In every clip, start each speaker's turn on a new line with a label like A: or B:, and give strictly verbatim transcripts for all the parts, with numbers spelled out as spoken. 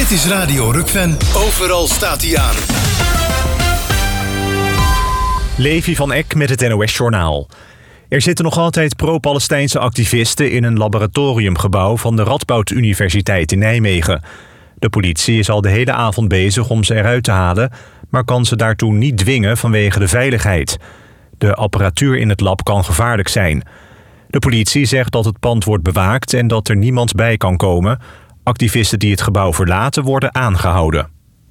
A: Dit is Radio Rukven. Overal staat hij aan.
B: Levi van Eck met het N O S-journaal. Er zitten nog altijd pro-Palestijnse activisten in een laboratoriumgebouw van de Radboud Universiteit in Nijmegen. De politie is al de hele avond bezig om ze eruit te halen, maar kan ze daartoe niet dwingen vanwege de veiligheid. De apparatuur in het lab kan gevaarlijk zijn. De politie zegt dat het pand wordt bewaakt en dat er niemand bij kan komen. Activisten die het gebouw verlaten worden aangehouden.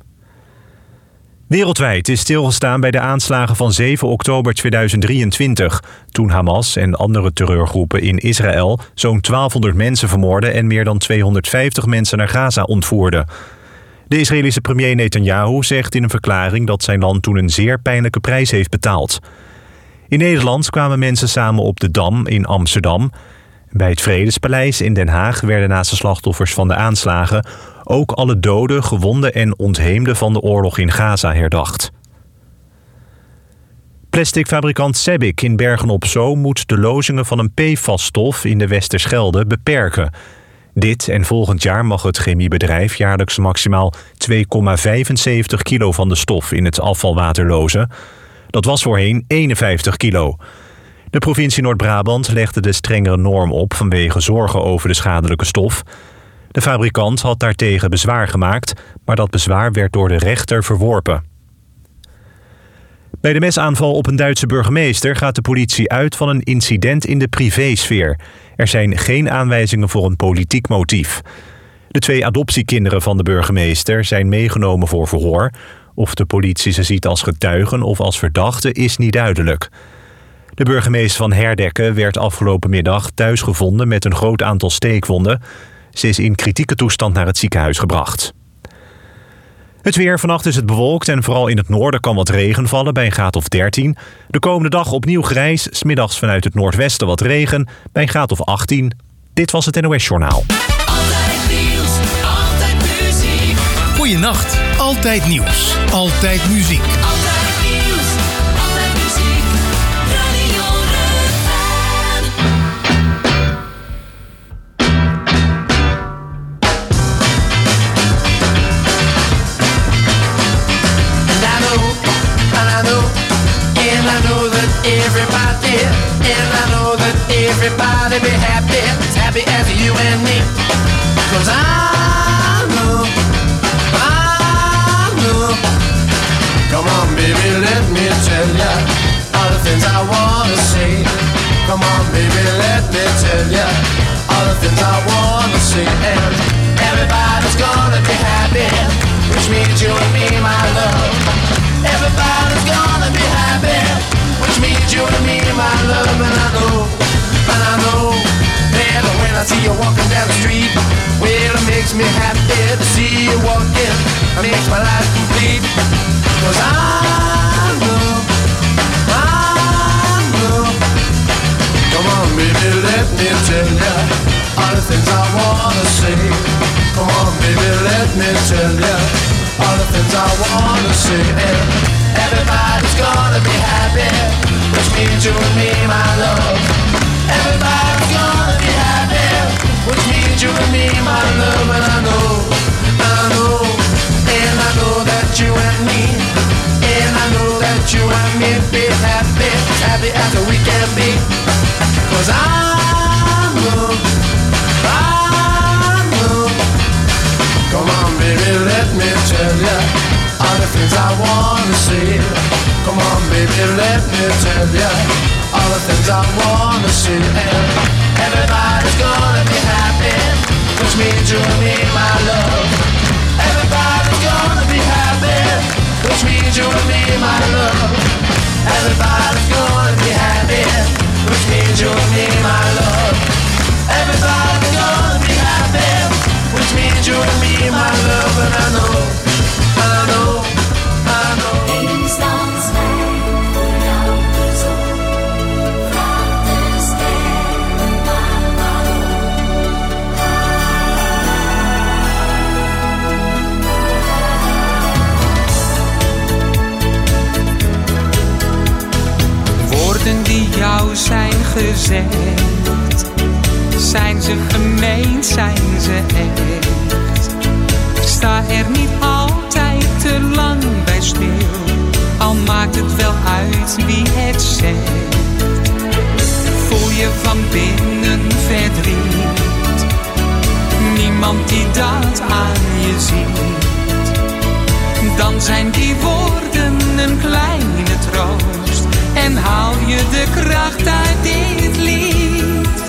B: Wereldwijd is stilgestaan bij de aanslagen van zeven oktober tweeduizend drieëntwintig... toen Hamas en andere terreurgroepen in Israël zo'n twaalfhonderd mensen vermoorden en meer dan tweehonderdvijftig mensen naar Gaza ontvoerden. De Israëlische premier Netanyahu zegt in een verklaring dat zijn land toen een zeer pijnlijke prijs heeft betaald. In Nederland kwamen mensen samen op de Dam in Amsterdam. Bij het Vredespaleis in Den Haag werden naast de slachtoffers van de aanslagen ook alle doden, gewonden en ontheemden van de oorlog in Gaza herdacht. Plasticfabrikant Sebik in Bergen-op-Zoom moet de lozingen van een P F A S-stof in de Westerschelde beperken. Dit en volgend jaar mag het chemiebedrijf jaarlijks maximaal twee komma vijfenzeventig kilo van de stof in het afvalwater lozen. Dat was voorheen eenenvijftig kilo. De provincie Noord-Brabant legde de strengere norm op vanwege zorgen over de schadelijke stof. De fabrikant had daartegen bezwaar gemaakt, maar dat bezwaar werd door de rechter verworpen. Bij de mesaanval op een Duitse burgemeester gaat de politie uit van een incident in de privésfeer. Er zijn geen aanwijzingen voor een politiek motief. De twee adoptiekinderen van de burgemeester zijn meegenomen voor verhoor. Of de politie ze ziet als getuigen of als verdachte is niet duidelijk. De burgemeester van Herdekke werd afgelopen middag thuis gevonden met een groot aantal steekwonden. Ze is in kritieke toestand naar het ziekenhuis gebracht. Het weer. Vannacht is het bewolkt en vooral in het noorden kan wat regen vallen bij een graad of dertien. De komende dag opnieuw grijs, 's middags vanuit het noordwesten wat regen bij een graad of achttien. Dit was het N O S-journaal.
A: Altijd nieuws, altijd muziek. Goeienacht, altijd nieuws, altijd muziek. Altijd nieuws, altijd muziek. Radio Rukven.
C: And I know, and I know, and I know that everybody, and I know that everybody be happy, as happy as you and me. 'Cause I know, I know. Come on, baby, let me tell ya all the things I wanna say. Come on, baby, let me tell ya all the things I wanna say. And everybody's gonna be happy, which means you and me, my love. Everybody's gonna be happy, which means you and me, my love. And I know, and I know, and when I see you walking down the street, well, it makes me happy to see you walking. It makes my life complete. 'Cause I know, I know. Come on, baby, let me tell ya all the things I wanna say. Come on, baby, let me tell ya all the things I wanna say. And everybody's gonna be happy, which means you and me, my love. Everybody's gonna be happy, which means you and me, my love. And I know, I know, and I know that you and me, and I know that you and me be happy, as happy as we can be. 'Cause I know, I know. Come on, baby, let me tell ya all the things I wanna say. Come on, baby, let me tell ya all the things I wanna say. And everybody's gonna be happy, which means you and me, my love. Everybody's gonna be happy, which means you and me, my love. Everybody's gonna be happy, which means you and me, my love. Everybody's gonna be happy, which means you and me, my love. And I know, I know, I know.
D: Is dat schijn voor jou de zon? Vraag de sterren maar waarom.
E: Woorden die jou zijn gezegd, zijn ze gemeen, zijn ze echt? Ik sta uit wie het zegt. Voel je van binnen verdriet, niemand die dat aan je ziet. Dan zijn die woorden een kleine troost en haal je de kracht uit dit lied.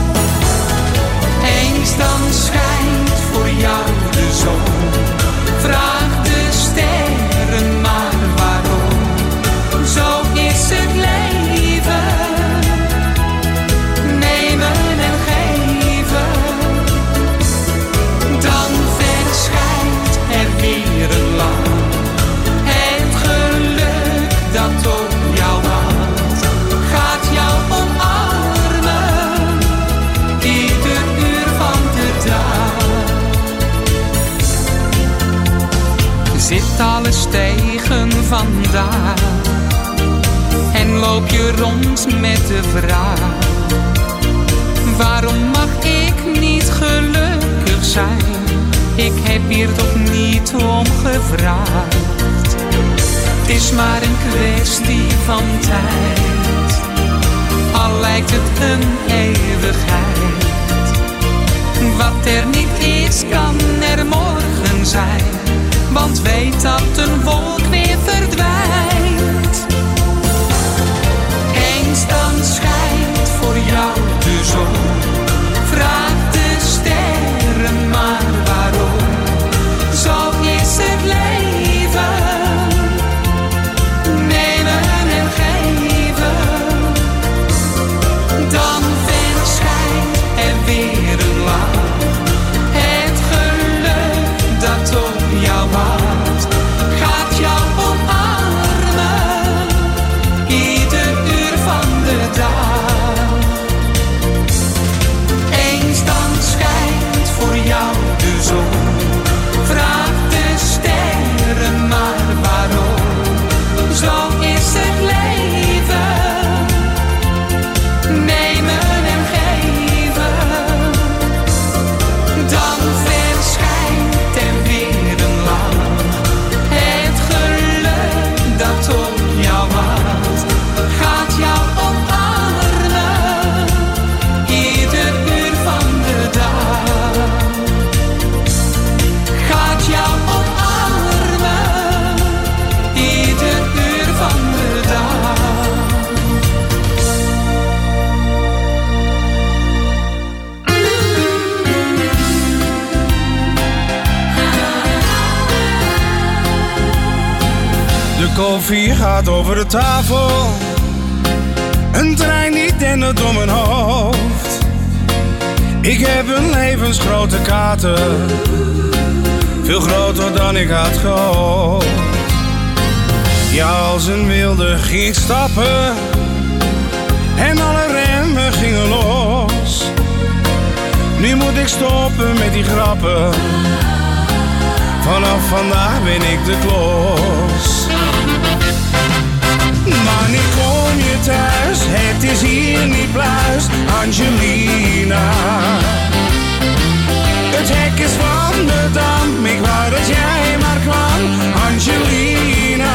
E: Eens dan schijnt voor jou de zon, vraag de sterren maar waarom. Zo is het leven, nemen en geven. Dan verschijnt er weer een lach, het geluk dat op jou wacht, gaat jou omarmen, ieder uur van de dag. Zit alles tegen vandaag en loop je rond met de vraag: waarom mag ik niet gelukkig zijn? Ik heb hier toch niet om gevraagd. Het is maar een kwestie van tijd, al lijkt het een eeuwigheid. Wat er niet is, kan er morgen zijn, want weet dat een wolk weer verdwijnt. Eens dan schijnt voor jou de zon, vraag de sterren maar waarom. Zo is het leven, nemen en geven. Dan verschijnt er weer een lach, het geluk dat op jou wacht, gaat jou omarmen, ieder uur van de dag. Eens dan schijnt voor jou de zon, vraag de sterren maar waarom. Zo is het leven, nemen en geven. Dan verschijnt er weer een lach, het geluk dat op jou wacht, gaat jou omarmen, ieder uur van de dag. Gaat jou omarmen, ieder uur van de dag.
F: De koffie gaat over de tafel, een trein die dendert door mijn hoofd. Ik heb een levensgrote kater, veel groter dan ik had gehoopt. Ja, als een wilde ging ik stappen en alle remmen gingen los. Nu moet ik stoppen met die grappen, vanaf vandaag ben ik de klos. Wanneer kom je thuis? Het is hier niet pluis, Angelina. Het hek is van de dam, ik wou dat jij maar kwam, Angelina.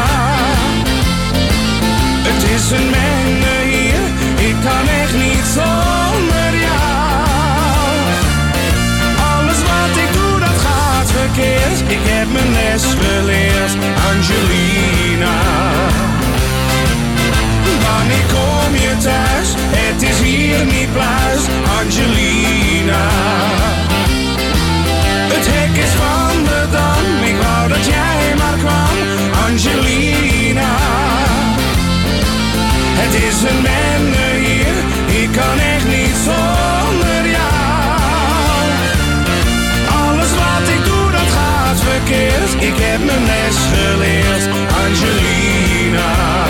F: Het is een menge hier, ik kan echt niet zonder jou. Alles wat ik doe, dat gaat verkeerd, ik heb mijn les geleerd, Angelina. Wanneer kom je thuis? Het is hier niet pluis, Angelina. Het hek is van de dam, ik wou dat jij maar kwam, Angelina. Het is een bende hier, ik kan echt niet zonder jou. Alles wat ik doe, dat gaat verkeerd, ik heb mijn les geleerd, Angelina.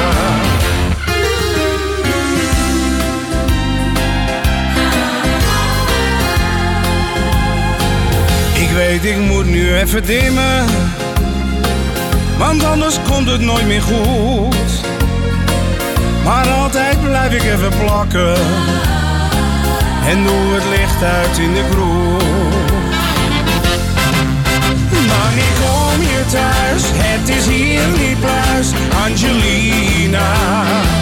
F: Ik weet, ik moet nu even dimmen, want anders komt het nooit meer goed. Maar altijd blijf ik even plakken en doe het licht uit in de kroeg. Wanneer kom je thuis? Het is hier niet pluis, Angelina.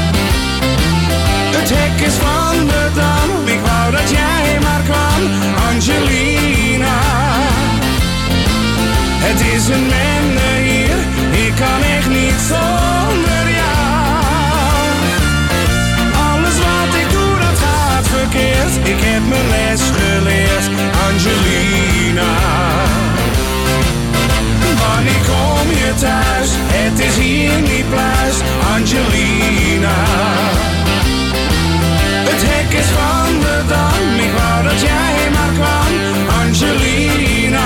F: Het is een bende hier, ik kan echt niet zonder jou. Alles wat ik doe, dat gaat verkeerd. Ik heb mijn les geleerd, Angelina. Wanneer kom je thuis? Het is hier niet pluis, Angelina. Het hek is van de dam, ik wou dat jij maar kwam, Angelina.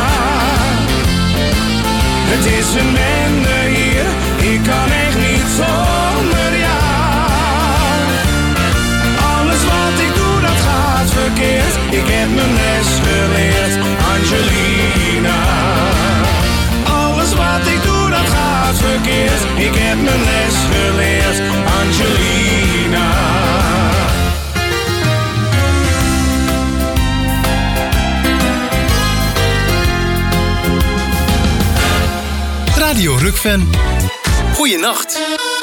F: Het is een bende hier, ik kan echt niet zonder jou. Alles wat ik doe, dat gaat verkeerd. Ik heb mijn les geleerd, Angelina. Alles wat ik doe, dat gaat verkeerd. Ik heb mijn les geleerd, Angelina.
A: Radio Rukven. Goeienacht.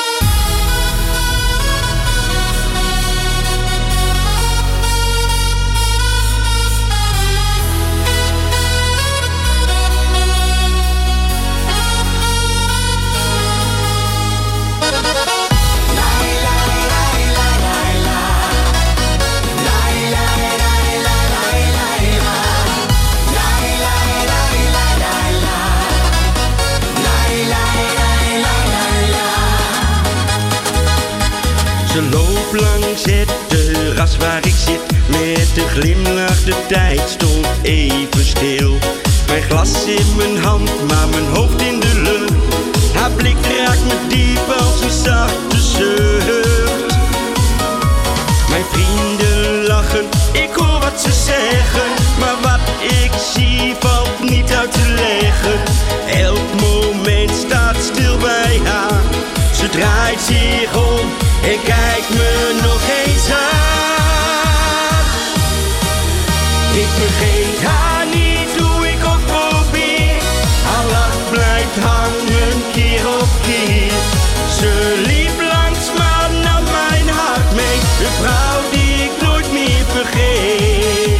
G: Ze loopt langs het terras waar ik zit. Met een glimlach, de tijd stond even stil. Mijn glas in mijn hand, maar mijn hoofd in de lucht. Haar blik raakt me diep als een zachte zucht. Mijn vrienden lachen, ik hoor wat ze zeggen. Maar wat ik zie valt niet uit te leggen. Elk moment staat stil bij haar. Ze draait zich om en kijkt me nog eens aan. Ik vergeet haar niet, hoe ik ook probeer. Haar lach blijft hangen keer op keer. Ze liep langs maar nam mijn hart mee. De vrouw die ik nooit meer vergeet.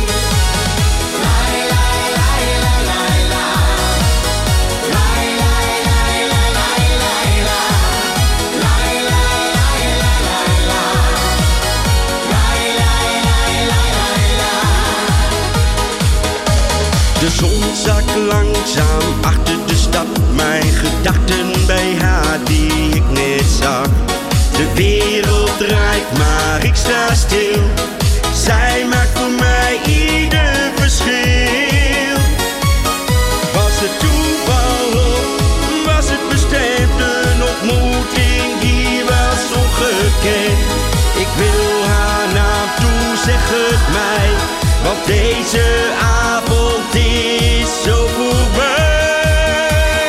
G: De zon zakt langzaam achter de stad. Mijn gedachten bij haar die ik net zag. De wereld draait maar ik sta stil. Zij maakt voor mij ieder verschil. Was het toeval of was het bestemd? Een ontmoeting die was ongekend. Ik wil haar naam toe, zeg het mij. Want deze avond is zo voorbij.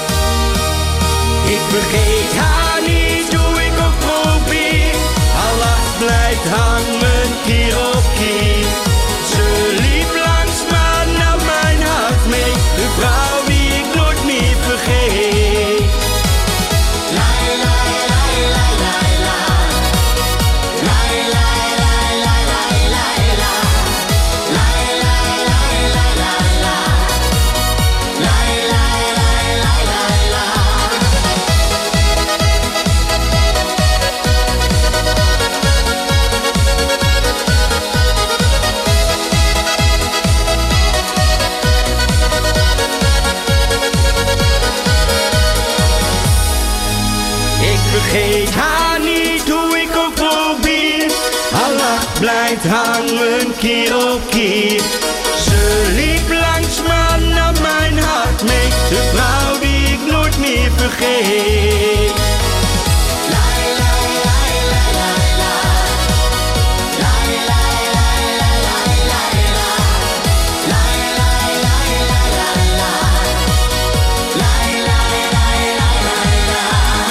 G: Ik vergeet haar niet, hoe ik ook probeer. Haar lach blijft hangen keer op keer. Ze liep langs maar nam mijn hart mee. De vrouw die ik nooit meer vergeet. La la la la la la. La la la la la la la. La la la la la la. La la la la la la. Ik vergeet haar niet, hoe ik ook probeer. Haar lach blijft hangen keer op keer. Ze liep langs maar nam mijn hart mee. De vrouw die ik nooit meer vergeet. La la la la la la. La la la la la la la. La la la la la la. La la la la la la.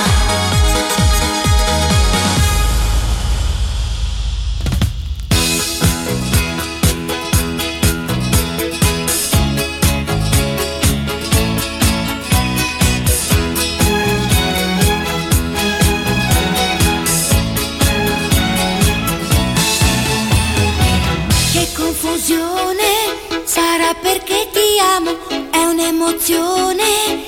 D: Che confusione, sarà perché ti amo, è un'emozione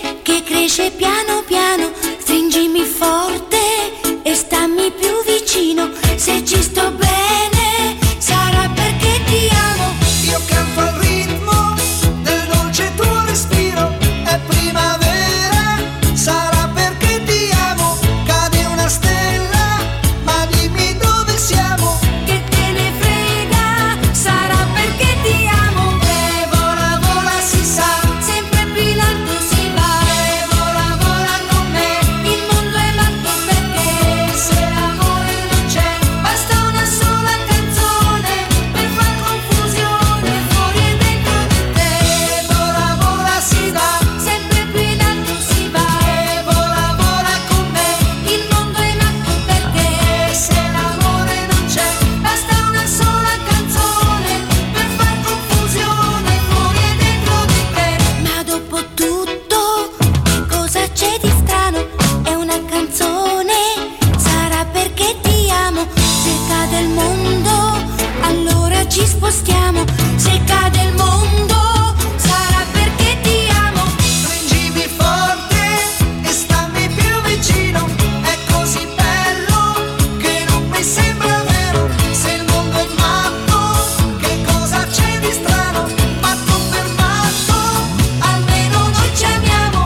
D: Invece piano piano stringimi forte e stammi più vicino. Se ci sto bene sarà perché ti amo.
C: Io canto al ritmo del dolce tuo respiro. È primavera, sarà perché ti amo. Cade una stella, ma dimmi dove siamo.
D: Che te ne frega, sarà perché ti amo.
C: E vola, vola, si sa,
D: Sempre più in alto si va.
C: e vola, vola con me.
D: Il mondo è matto perché
C: Se l'amore non c'è,
D: basta una sola canzone per far confusione fuori e dentro di te.
C: e vola, vola, si va.
D: Sempre più in alto si va.
C: E vola, vola con me.
D: Il mondo è matto perché
C: Se l'amore non c'è,
D: basta una sola canzone per far confusione fuori e dentro di te. Ma dopo tutto, che cosa c'è di strano? È una canzone, sarà perché ti amo. Se cade il mondo, allora ci spostiamo. Se cade il mondo, sarà perché ti amo.
C: stringimi forte e stammi più vicino. È così bello che non mi sembra vero. Se il mondo è matto, che cosa c'è di strano? Matto per matto, almeno noi ci amiamo.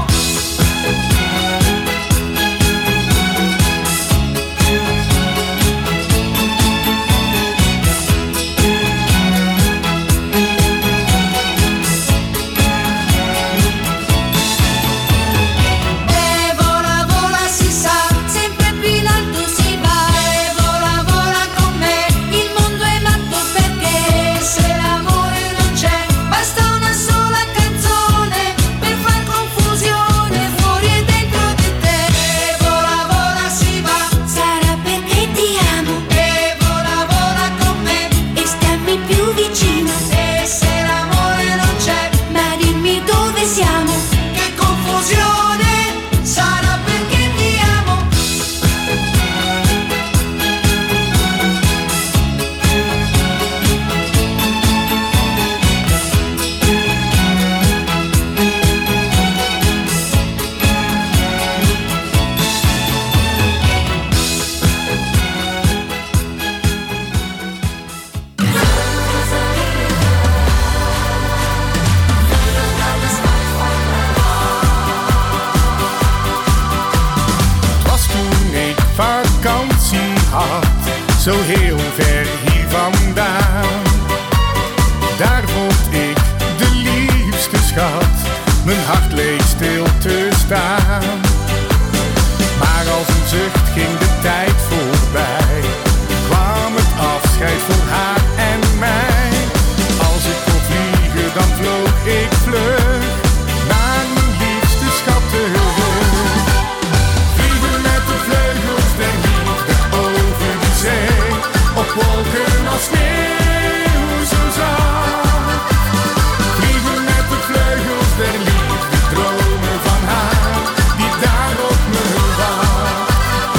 C: E vola, vola, si sa,
D: Sempre più in alto si va.
C: e vola, vola con me.
D: Il mondo è matto perché
C: Se l'amore non c'è,
D: basta una sola canzone per far confusione fuori e dentro di te.
C: e vola, vola, si va.
D: Sarà perché ti amo
C: E vola, vola con me.
D: e stammi più vicino.
C: E se l'amore non c'è,
D: Ma dimmi dove siamo.
C: che confusione, sarà perché ti amo.
F: Het was toen ik vakantie had, zo heel ver hier vandaan. Daar vond ik de liefste schat, mijn hart leek stil te staan. Maar als een zucht ging de tijd voorbij, kwam het afscheid voor haar en mij. Als ik kon vliegen, dan vloog ik vlug naar mijn liefste schat terug. Vliegen met de vleugels der liefde over de zee, op wolken als sneeuw zo zacht. Vliegen met de vleugels der liefde, dromen van haar, die daar op me wacht.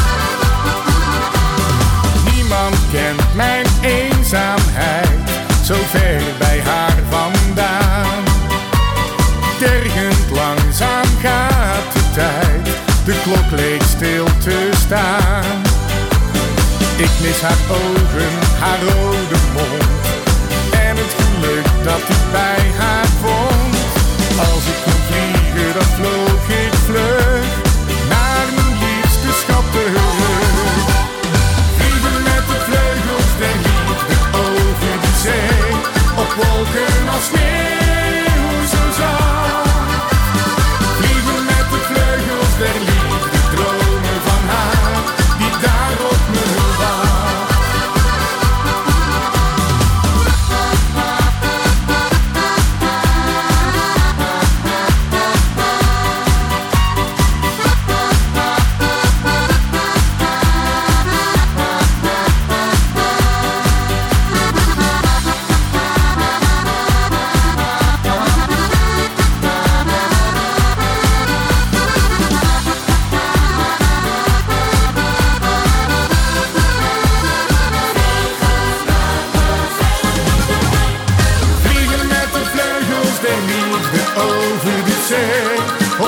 F: Niemand kent mijn eenzaamheid, zo ver bij haar vandaan. Tergend langzaam gaat de tijd, de klok leek stil te staan. Ik mis haar ogen, haar rode mond en het geluk dat ik bij haar vond. Als ik kon vliegen, dan vloog ik vlug naar mijn liefste schat terug. Vliegen met de vleugels der liefde over de zee, op wolken als sneeuw zo zacht. Vliegen met de vleugels der liefde, dromen van haar, die daar op me wacht.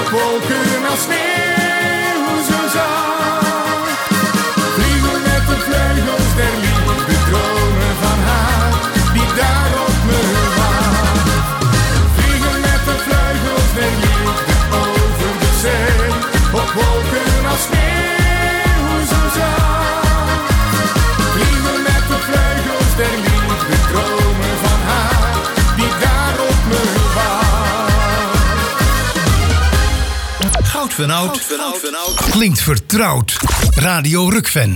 C: op wolken als sneeuw zo zacht. Vliegen met de vleugels der liefde, dromen van haar die daar op me wacht. Vliegen met de vleugels der liefde over de zee, op wolken als sneeuw zo zacht. Vliegen met de vleugels der liefde, dromen van haar die daar op me wacht.
A: Goud van Oud klinkt vertrouwd. Radio Rukven.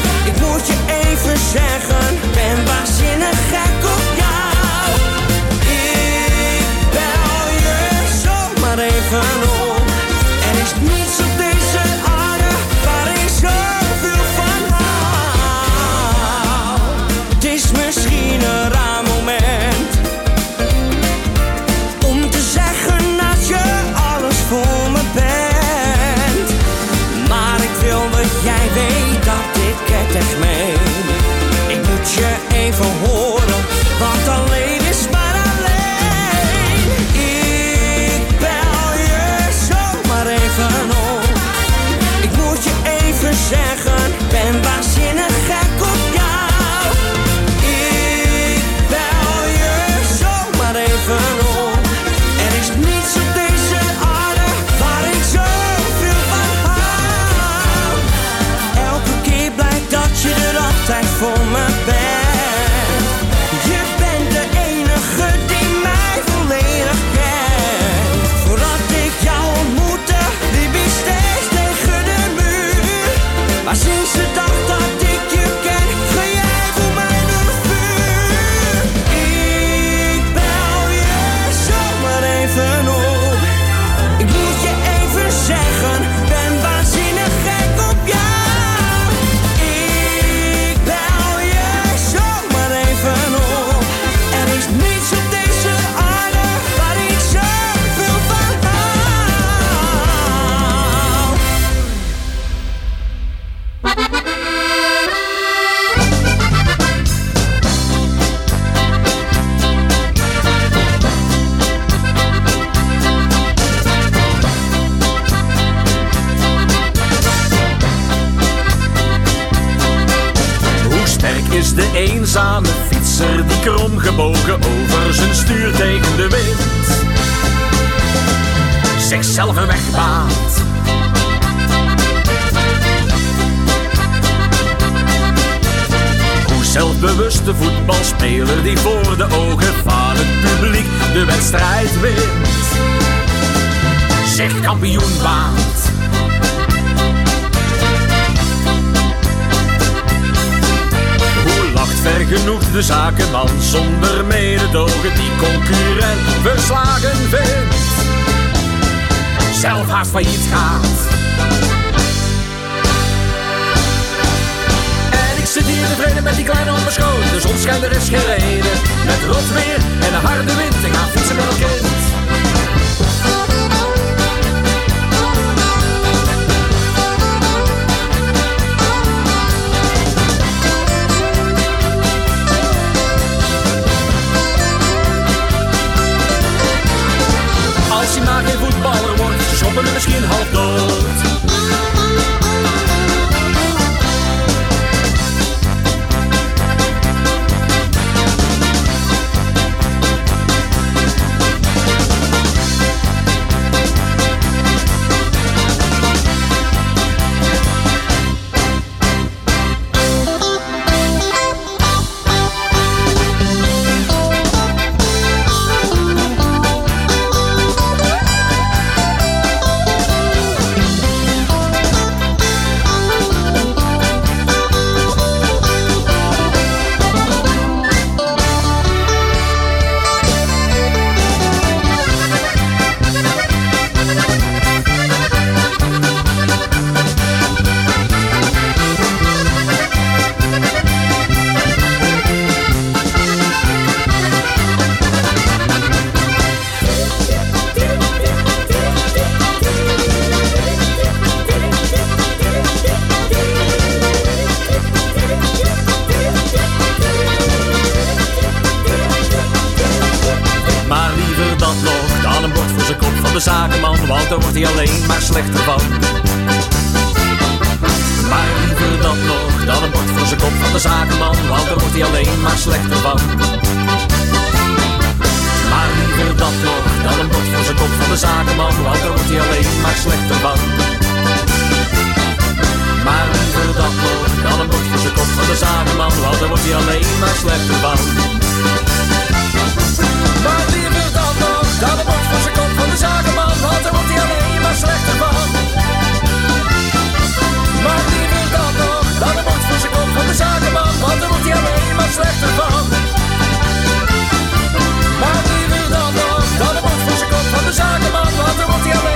E: Zeggen, ben waanzinnig gek op jou. even op. Er is niets op deze aarde waar ik zoveel van hou. Het is misschien een raar moment om te zeggen dat je alles voor me bent. Maar ik wil dat jij weet dat ik het echt meen. Ik moet je even horen, want alleen is maar alleen. Ik bel je zomaar even op. Ik moet je even zeggen, ben waanzinnig gek op jou. Ik bel je zomaar even op. Er is niets op deze aarde waar ik zoveel van hou. Elke keer blijkt dat je er altijd voor me bent. Je bent de enige die mij volledig kent. Voordat ik jou ontmoette, liep ik steeds tegen de muur. Maar sinds de dag dat ik je ken, ga jij voor mij door het vuur. Ik bel je zomaar even op. Ik moet je even zeggen, ben waanzinnig gek op jou. Ik bel je zomaar even op. Er is niets op deze aarde waar ik zoveel van hou.
H: Hoe sterk is de eenzame fietser die kromgebogen over zijn stuur tegen de wind zichzelf een weg baant? Hoe zelfbewust de voetbalspeler die voor de ogen van het publiek de wedstrijd wint zich kampioen baant. Hoe lacht vergenoegd de zakenman zonder mededogen die concurrent verslagen vindt, zelf haast failliet gaat. En ik zit hier tevreden met die kleine op mijn schoot. De zon schijnt, er is geen reden. Met rot weer en een harde wind, ik ga fietsen met een kind. Als hij maar geen voetballer wordt, schoppen we misschien half dood. Zakenman, want daar wordt hij alleen maar slechter van. Maar liever dat nog dan een bord voor zijn kop van de zakenman, want daar wordt hij alleen maar slechter van. Maar liever dat nog dan een bord voor zijn kop van de zakenman, want daar wordt hij alleen maar slechter van. Maar liever dat nog dan een bord voor zijn kop van de zakenman, want daar wordt hij alleen maar slechter van. Maar liever dat nog dan een bord voor zijn kop van de zakenman, want daar wordt hij alleen maar slechter van. Maar liever dat nog dan een bord voor zijn kop van de zakenman, want daar wordt hij alleen maar slechter van. Maar liever dan nog dan een bord voor zijn kop van de zakenman, want daar wordt hij alleen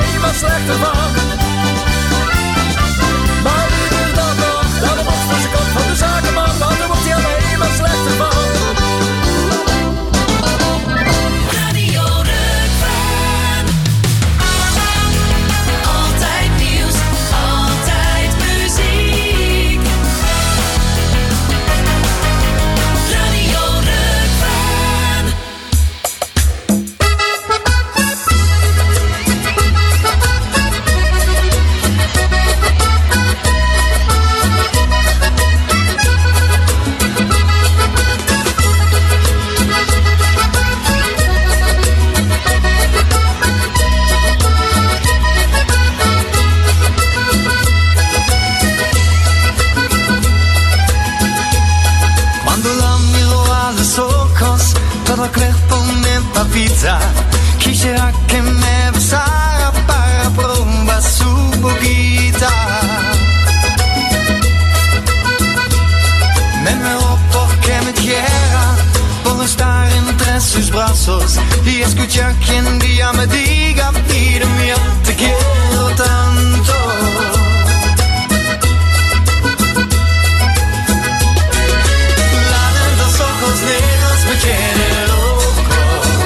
C: pasos y escucha quien día me diga, mira mío, te quiero tanto. La de los ojos negros me tiene loco.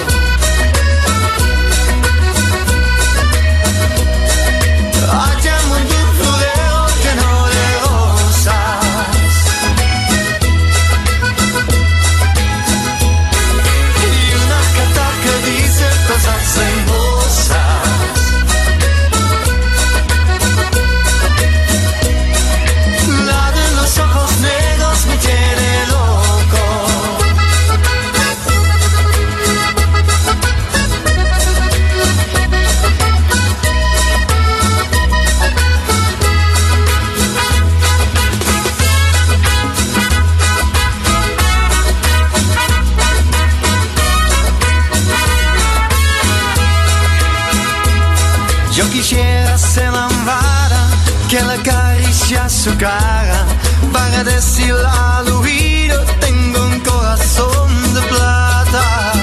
C: Allá en un florero lleno de rosas y una carta que dice cosas hermosas. La de los ojos negros me tiene loco. Yo quisiera ser la vara que le acaricia su cara para decirle al oído, tengo un corazón de plata.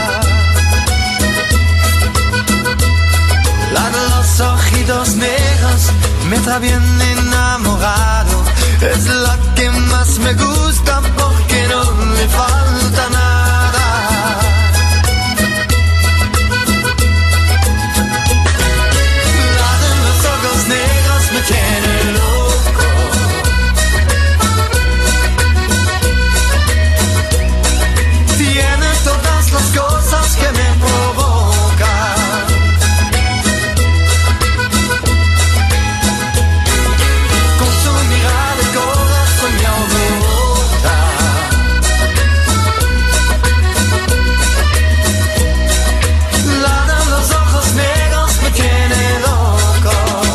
C: La de los ojitos negros me trae bien enamorado, es la que más me gusta porque no le falta nada. Negros me tiene loco. Tiene todas las cosas que me provocan. Con su mirada el corazón me alborota. La de los ojos negros me tiene loco.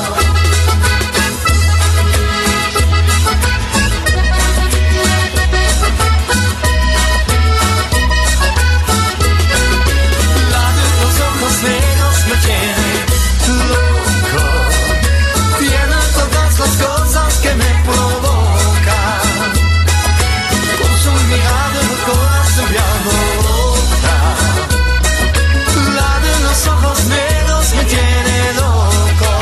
C: Negros me tiene loco. Tiene todas las cosas que me provocan. Con su mirada el corazón me alborota. La de los ojos negros me tiene loco.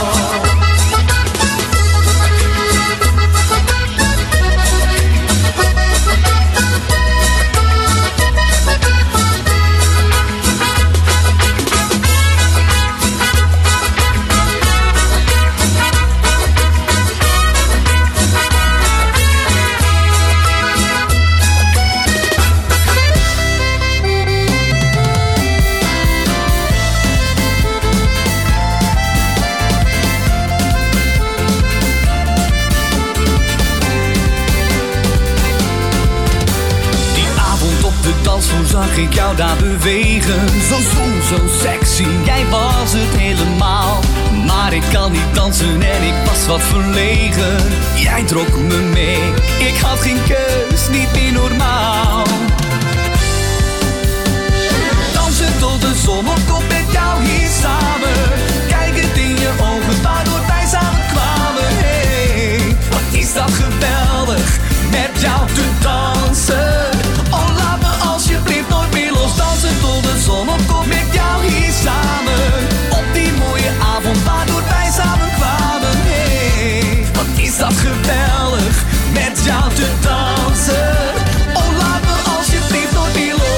I: Toen zag ik jou daar bewegen, zo zoen, zo sexy, jij was het helemaal. Maar ik kan niet dansen en ik was wat verlegen. Jij trok me mee, ik had geen keus, niet meer normaal. Dansen tot de zon opkomt met jou hier samen. Kijk het in je ogen waardoor wij samen kwamen. Hey, wat is dat geweldig, met jou te dansen. Oh, laat me alsjeblieft nooit meer los. Dansen tot de zon opkomt met jou hier samen. Op die mooie avond waardoor wij samen kwamen. Hey, wat is dat geweldig, met jou te dansen. Oh, laat me alsjeblieft nooit meer los.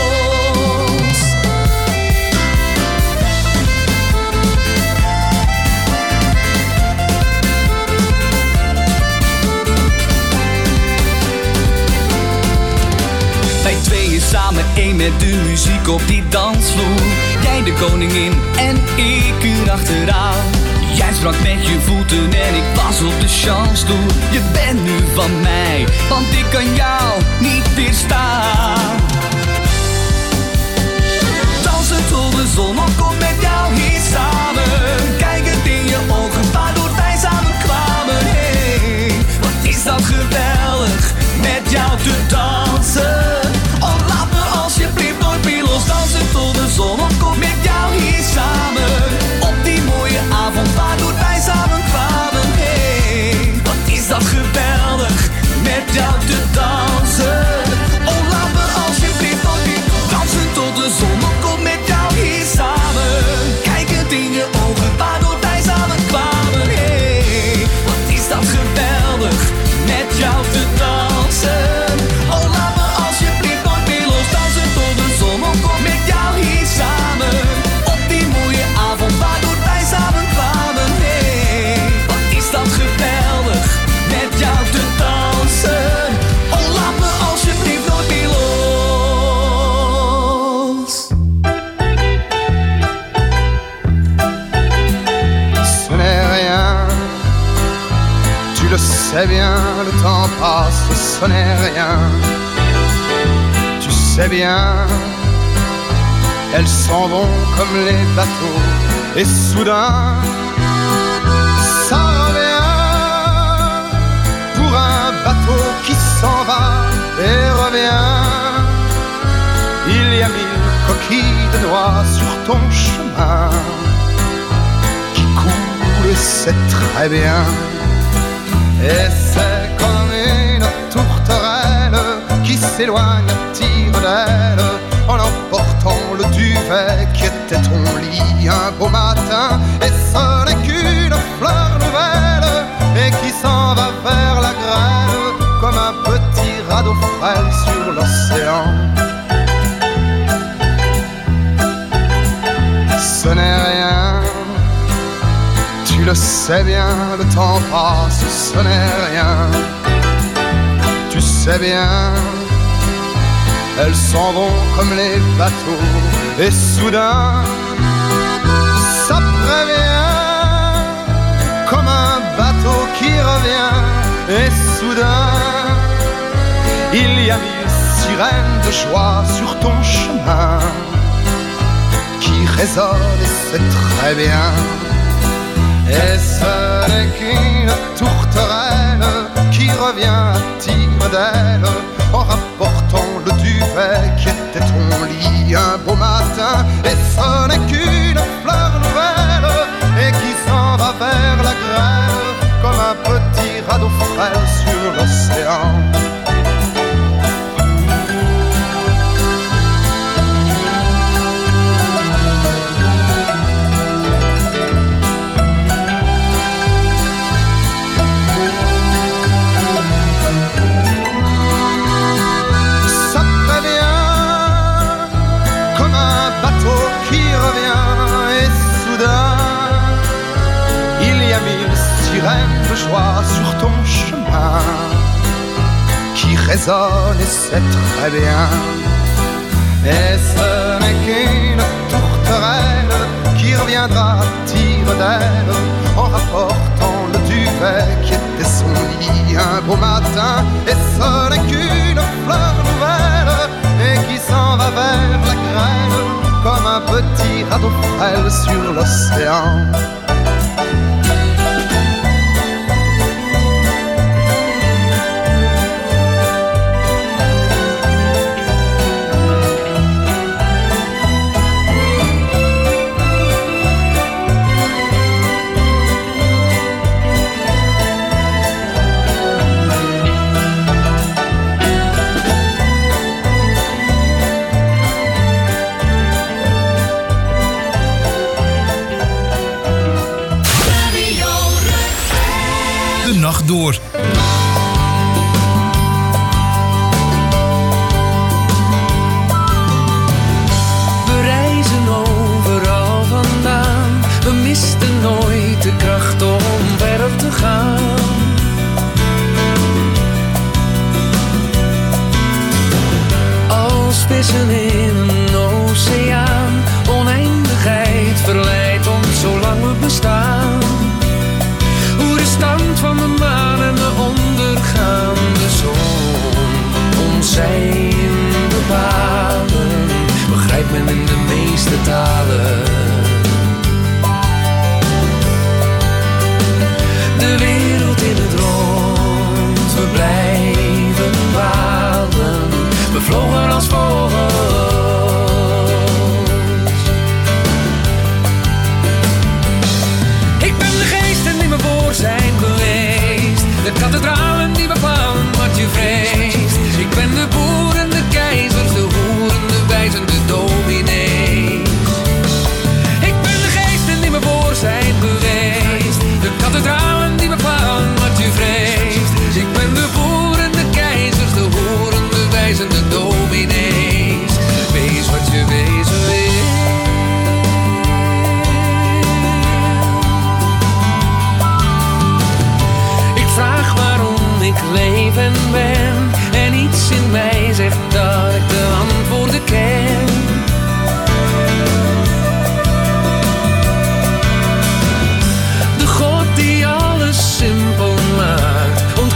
I: Wij tweeën samen één met de muziek op die dansvloer. Jij de koningin en ik erachteraan. Jij sprak met je voeten en ik was op de chansstoel. Je bent nu van mij, want ik kan jou niet weerstaan. Dansen tot de zon opkomt met jou hier samen. Kijk het in je ogen waardoor wij samen kwamen. Hey, wat is dat geweldig, met jou te dansen. Oh, laat me alsjeblieft nooit meer los. Dansen tot de zon opkomt met jou hier samen. Op die mooie avond waardoor wij samen kwamen. Hey, wat is dat geweldig, met jou te dansen. Oh, laat me alsjeblieft nooit meer dansen tot de zon opkomt
J: sais bien, le temps passe, ce n'est rien. Tu sais bien, elles s'en vont comme les bateaux. Et soudain, ça revient pour un bateau qui s'en va et revient. Il y a mille coquilles de noix sur ton chemin qui coulent, c'est très bien. Et c'est comme une tourterelle qui s'éloigne à tire d'aile en emportant le duvet qui était ton lit un beau matin. Et ce n'est qu'une fleur nouvelle et qui s'en va vers la grêle comme un petit radeau frêle sur l'océan. Ce n'est rien, tu le sais bien, le temps passe, ce n'est rien. Tu sais bien, elles s'en vont comme les bateaux. Et soudain, ça prévient comme un bateau qui revient. Et soudain, il y a mille sirènes de joie sur ton chemin qui résonne et c'est très bien. Et ce n'est qu'une tourterelle qui revient à tire d'aile en rapportant le duvet qui était ton lit un beau matin. Et ce n'est qu'une fleur nouvelle et qui s'en va vers la grêle comme un petit radeau frêle sur l'océan. De joie sur ton chemin qui résonne et c'est très bien. Et ce n'est qu'une tourterelle qui reviendra à tire d'aile en rapportant le duvet qui était son lit un beau matin. Et ce n'est qu'une fleur nouvelle et qui s'en va vers la grêle comme un petit radeau frêle sur l'océan.
A: Door.
I: We reizen overal vandaan. We misten nooit de kracht om verder te gaan. Als vissen in een oceaan. Oneindigheid verleidt ons zolang we bestaan. Hoe de stand van de maan en de ondergaande zon ons zijn bepalen, begrijpt men in de meeste talen. De wereld in het rond, we blijven dwalen, we vlogen als vogels. Ik ben de geesten die me voor zijn geweest, de kathedralen die bepalen wat je vreest. Ik ben de boeren, de keizers, de hoeren, de wijzen, de dominees. Ik ben de geesten die me voor zijn geweest, de kathedralen die bepalen wat je vreest. Ik ben de boeren, de keizers, de hoeren, de wijzen, de dominees. Wees wat je wezen wil. Vraag waarom ik leef en ben, en iets in mij zegt dat ik de antwoorden ken. De God die alles simpel maakt,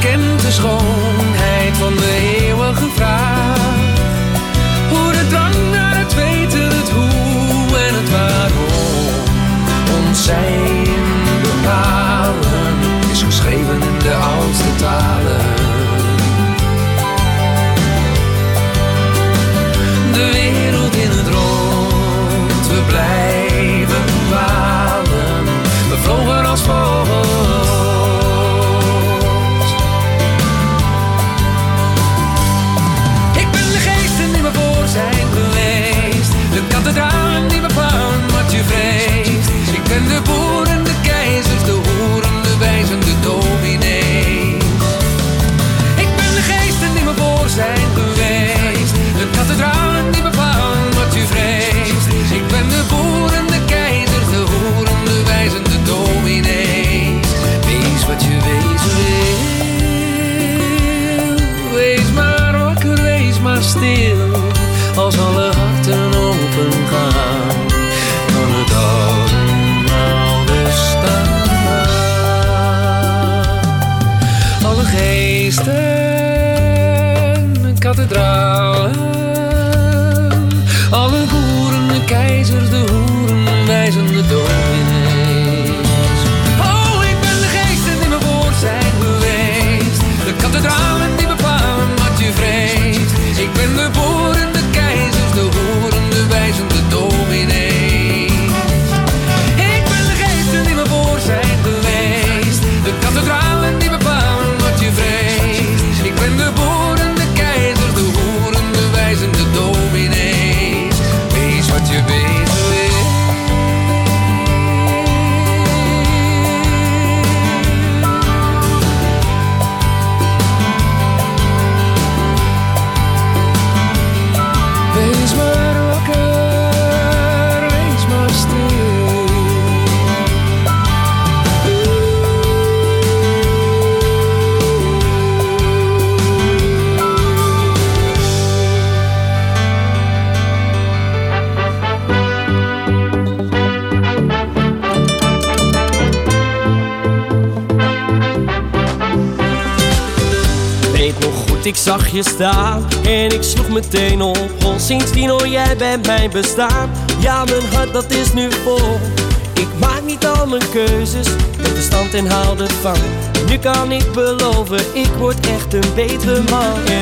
K: keizers, de hoeren, de wijzen, de dominees. Oh, ik ben de geesten die me voor zijn geweest. De kathedralen die bepalen wat je vreest. Ik ben de boeren, de keizers, de hoeren, de wijzen, de dominees. Ik ben de geesten die me voor zijn geweest. De kathedralen die bepalen wat je vreest. Ik ben de boeren, de keizers, de hoeren, de wijzen, de dominees. Wees wat je wezen wil. Wees maar wakker, wees maar stil.
L: Weet nog goed, ik zag je staan en ik sloeg meteen op. Oh, sindsdien hoor jij bij mij bestaan. Ja, mijn hart dat is nu vol. Ik maak niet al mijn keuzes met verstand en houd ervan. Nu kan ik beloven, ik word echt een betere man. En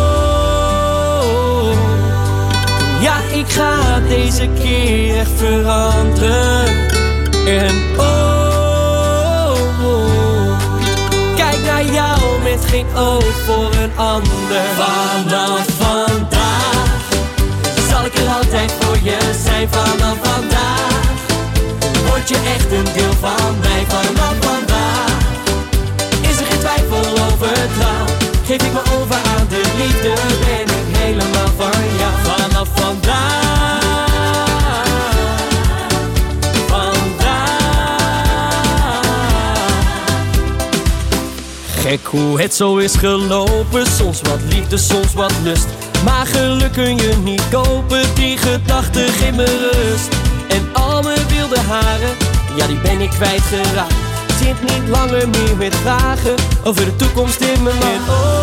L: oh, ja, ik ga deze keer echt veranderen. En oh, kijk naar jou met geen oog voor een ander. Vanaf vandaag zal ik er altijd voor je zijn. Vanaf vandaag word je echt een deel van mij. Vanaf vandaag is er geen twijfel over trouw. Geef ik me over aan de liefde, ben ik helemaal van jou. Vanaf vandaag, gek hoe het zo is gelopen. Soms wat liefde, soms wat lust. Maar geluk kun je niet kopen. Die gedachte geeft me rust. En al mijn wilde haren, ja die ben ik kwijtgeraakt. Zit niet langer meer met vragen over de toekomst in mijn land.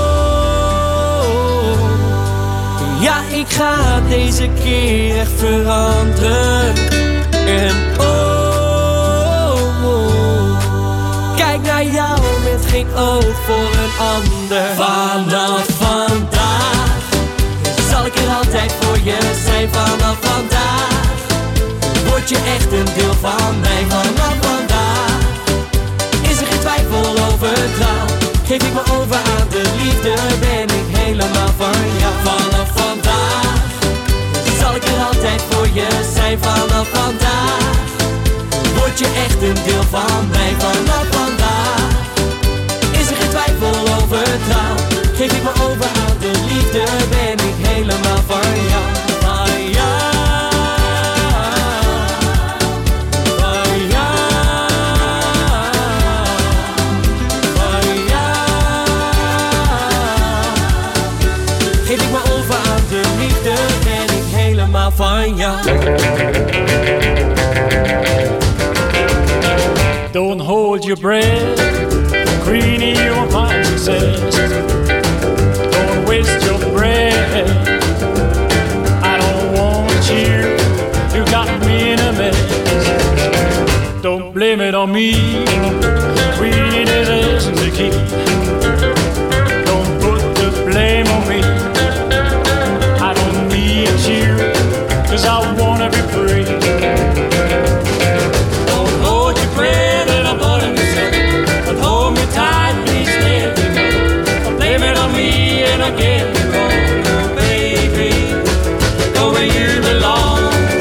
L: Oh, ja, ik ga deze keer echt veranderen. En oh, kijk naar jou met geen oog voor een ander. Vanaf vandaag zal ik er altijd voor je zijn. Vanaf vandaag word je echt een deel van mij. Vanaf vandaag is er geen twijfel over trouw. Geef ik me over aan de liefde, ben ik helemaal van jou. Vanaf vandaag zal ik er altijd voor je zijn. Vanaf vandaag word je echt een deel van mij. Vanaf vandaag is er geen twijfel over trouw. Geef ik me over aan de liefde, ben ik helemaal van jou. Van jou. Geef ik me over aan de liefde, ben ik helemaal van jou.
M: Don't hold your breath, Greenie, you'll find success. Don't waste your breath, I don't want you, you got me in a mess. Don't blame it on me, Greenie, this isn't the key. Don't put the blame on me, I don't need you, cause I wanna be free. Don't hold your breath and I'm putting myself, but hold me tight, please let me go. Don't blame it on me and I get me wrong, oh baby, go where you belong.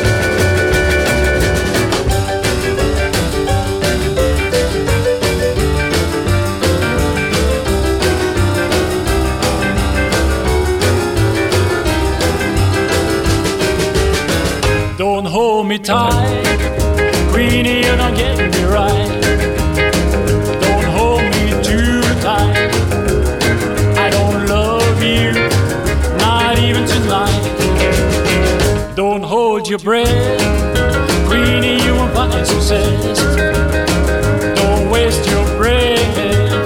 M: Don't hold me tight, Greenie, you're not getting me right. Don't hold me too tight, I don't love you, not even tonight. Don't hold your breath, Greenie, you won't find success. Don't waste your breath,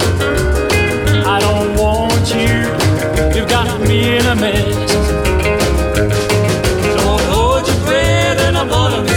M: I don't want you, you've got me in a mess. Don't hold your breath and I'm gonna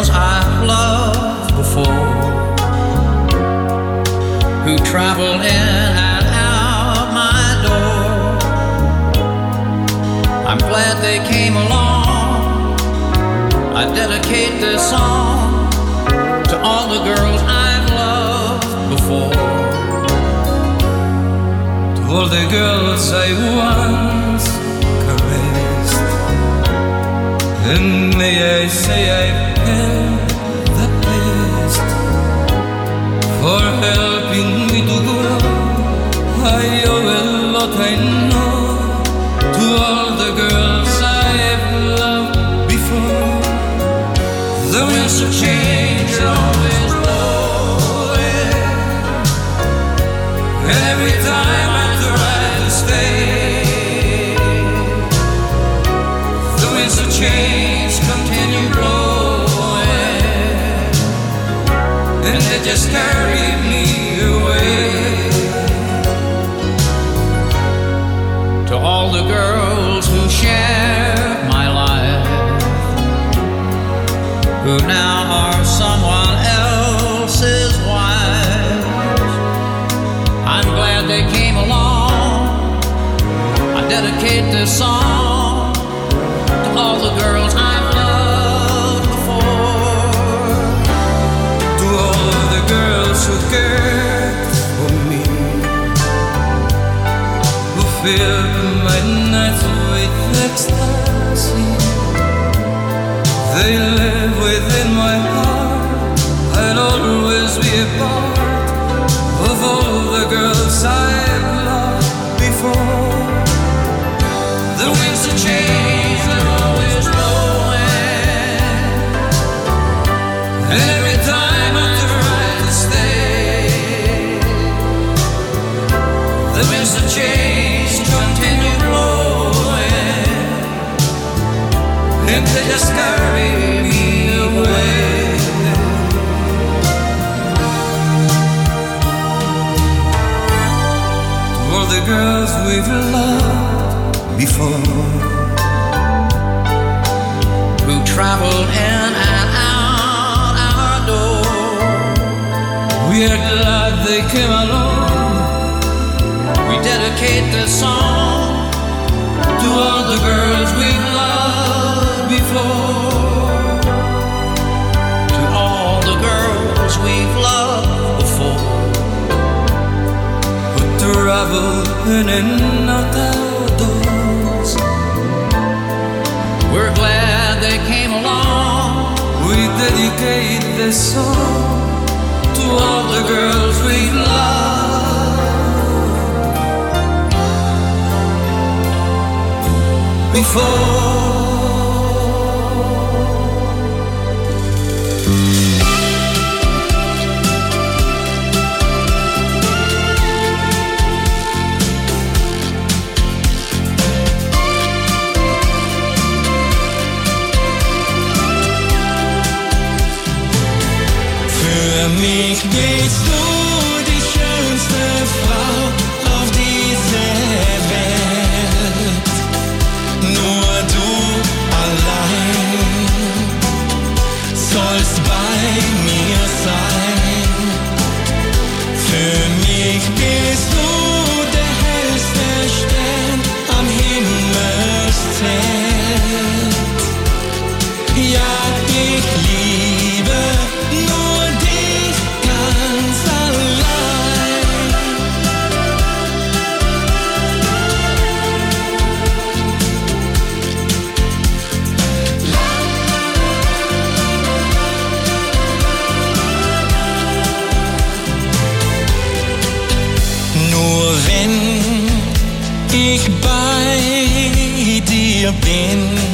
N: girls I've loved before, who travel in and out my door. I'm glad they came along. I dedicate this song to all the girls I've loved before,
I: to all the girls I once caressed, and may I say I've had the best for helping me to grow. I owe a lot, I know, to all the girls I've loved before. The winds of change are always blowing, and every time I try to stay, the winds of change continue blowing, and they just carry me away.
N: To all the girls who shared my life, who now are someone else's wives, I'm glad they came along. I dedicate this song to all the girls I've loved before,
I: to all the girls who cared for me, who filled my nights with ecstasy. They live within my heart. I'll always be a part of all the girls I've loved before.
N: The winds of change are always blowing,
I: and every time I try to stay,
N: the winds of change continue blowing,
I: and they just carry me away. To all the girls we've loved before,
N: who traveled in and out our door,
I: we are glad they came along.
N: We dedicate this song
I: to all the girls we've loved before,
N: to all the girls we've loved before,
I: who travel in and out our doors.
N: We're glad they came along.
I: We dedicate this song to all the girls we've loved before.
O: Für mich bist du die schönste Frau auf dieser Welt. Nur du allein sollst bei mir sein. Für mich bist du der hellste Stern am Himmelszelt. Ja, ich liebe nur dich ganz allein. Nur wenn ich bei dir bin,